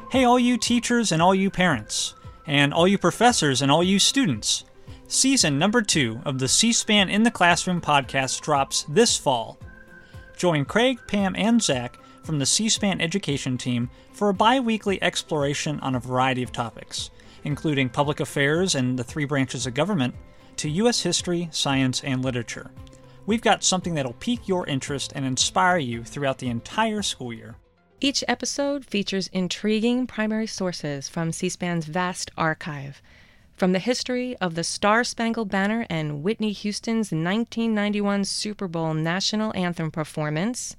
Hey, all you teachers and all you parents, and all you professors and all you students. Season number 2 of the C-SPAN in the Classroom podcast drops this fall. Join Craig, Pam, and Zach from the C-SPAN education team for a bi-weekly exploration on a variety of topics, including public affairs and the 3 branches of government, to U.S. history, science, and literature. We've got something that'll pique your interest and inspire you throughout the entire school year. Each episode features intriguing primary sources from C-SPAN's vast archive. From the history of the Star-Spangled Banner and Whitney Houston's 1991 Super Bowl national anthem performance,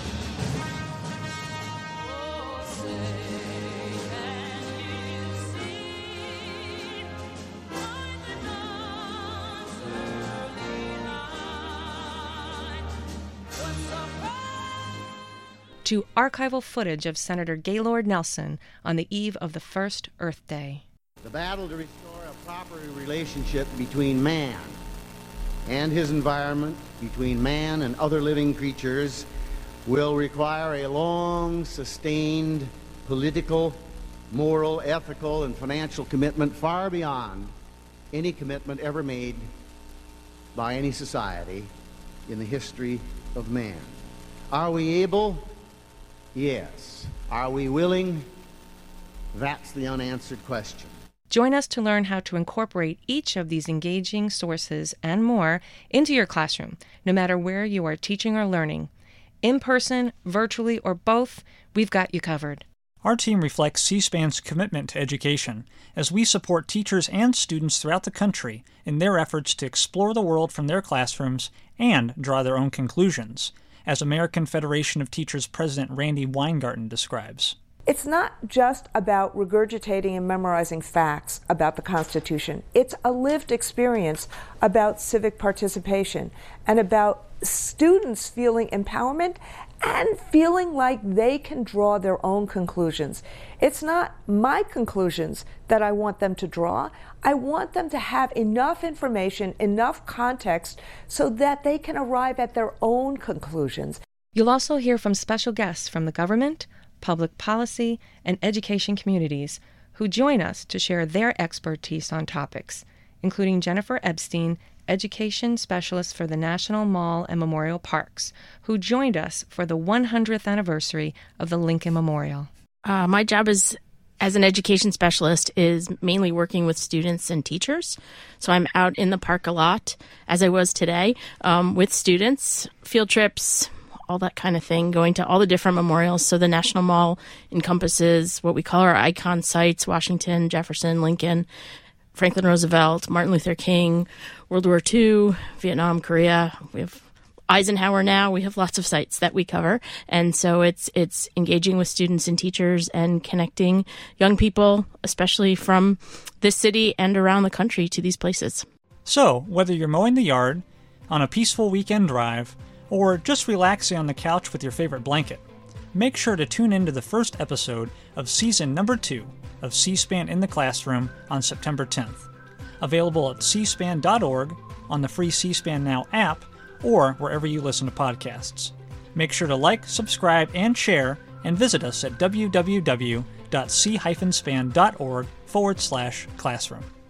to archival footage of Senator Gaylord Nelson on the eve of the first Earth Day. The battle to restore a proper relationship between man and his environment, between man and other living creatures, will require a long, sustained political, moral, ethical, and financial commitment far beyond any commitment ever made by any society in the history of man. Are we able? Yes. Are we willing? That's the unanswered question. Join us to learn how to incorporate each of these engaging sources and more into your classroom, no matter where you are teaching or learning. In person, virtually, or both, we've got you covered. Our team reflects C-SPAN's commitment to education as we support teachers and students throughout the country in their efforts to explore the world from their classrooms and draw their own conclusions, as American Federation of Teachers President Randi Weingarten describes. It's not just about regurgitating and memorizing facts about the Constitution. It's a lived experience about civic participation and about students feeling empowerment and feeling like they can draw their own conclusions. It's not my conclusions that I want them to draw. I want them to have enough information, enough context, so that they can arrive at their own conclusions. You'll also hear from special guests from the government, public policy, and education communities who join us to share their expertise on topics, including Jennifer Epstein, education specialist for the National Mall and Memorial Parks, who joined us for the 100th anniversary of the Lincoln Memorial. My job as an education specialist is mainly working with students and teachers. So I'm out in the park a lot, as I was today, with students, field trips, all that kind of thing, going to all the different memorials. So the National Mall encompasses what we call our icon sites: Washington, Jefferson, Lincoln, Franklin Roosevelt, Martin Luther King, World War II, Vietnam, Korea. We have Eisenhower now. We have lots of sites that we cover. And so it's engaging with students and teachers and connecting young people, especially from this city and around the country, to these places. So, whether you're mowing the yard, on a peaceful weekend drive, or just relaxing on the couch with your favorite blanket, make sure to tune into the first episode of season number 2 of C-SPAN in the Classroom on September 10th. Available at cspan.org, on the free C-SPAN Now app, or wherever you listen to podcasts. Make sure to like, subscribe, and share, and visit us at www.c-span.org/classroom.